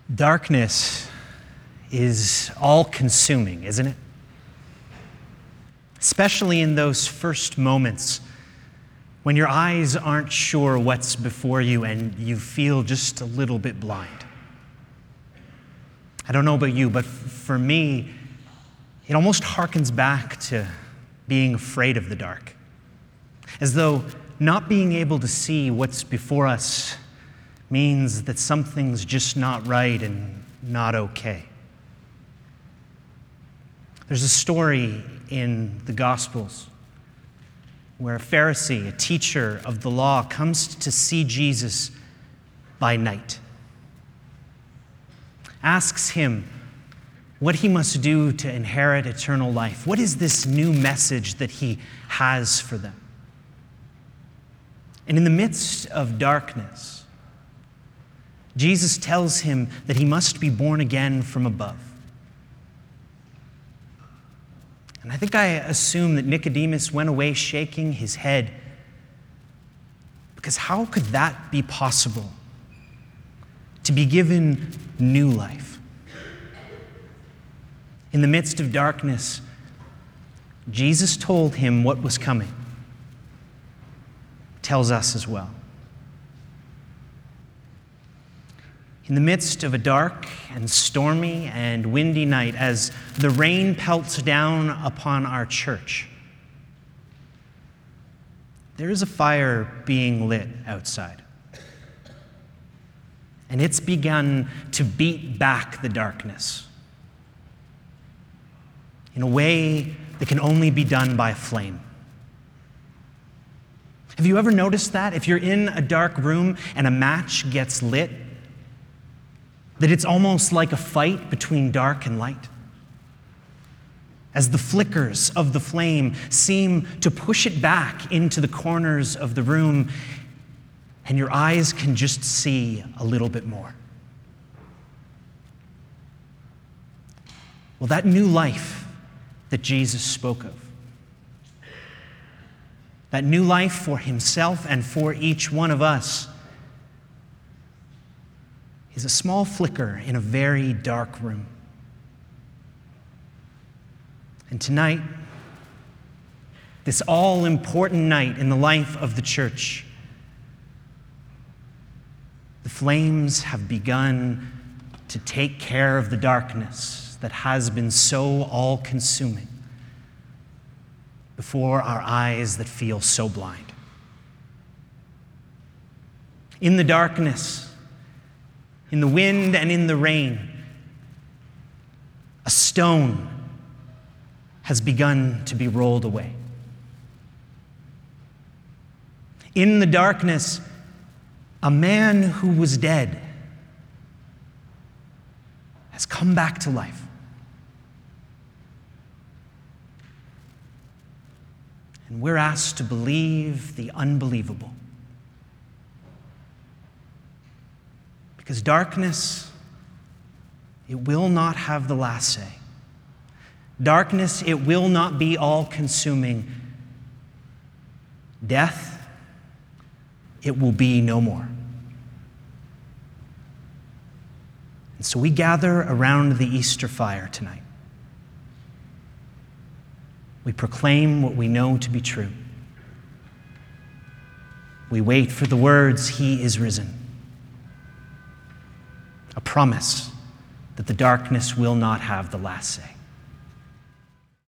Darkness is all-consuming, isn't it? Especially in those first moments when your eyes aren't sure what's before you and you feel just a little bit blind. I don't know about you, but for me, it almost harkens back to being afraid of the dark. As though not being able to see what's before us means that something's just not right and not okay. There's a story in the Gospels where a Pharisee, a teacher of the law, comes to see Jesus by night, asks him what he must do to inherit eternal life. What is this new message that he has for them? And in the midst of darkness, Jesus tells him that he must be born again from above. And I think I assume that Nicodemus went away shaking his head, because how could that be possible? To be given new life. In the midst of darkness, Jesus told him what was coming. Tells us as well. In the midst of a dark and stormy and windy night, as the rain pelts down upon our church, there is a fire being lit outside. And it's begun to beat back the darkness in a way that can only be done by flame. Have you ever noticed that? If you're in a dark room and a match gets lit, that it's almost like a fight between dark and light. As the flickers of the flame seem to push it back into the corners of the room, and your eyes can just see a little bit more. Well, that new life that Jesus spoke of, that new life for himself and for each one of us, is a small flicker in a very dark room. And tonight, this all-important night in the life of the church, the flames have begun to take care of the darkness that has been so all-consuming before our eyes that feel so blind. In the darkness, in the wind and in the rain, a stone has begun to be rolled away. In the darkness, a man who was dead has come back to life. And we're asked to believe the unbelievable. Because darkness, it will not have the last say. Darkness, it will not be all-consuming. Death, it will be no more. And so we gather around the Easter fire tonight. We proclaim what we know to be true. We wait for the words, "He is risen." A promise that the darkness will not have the last say.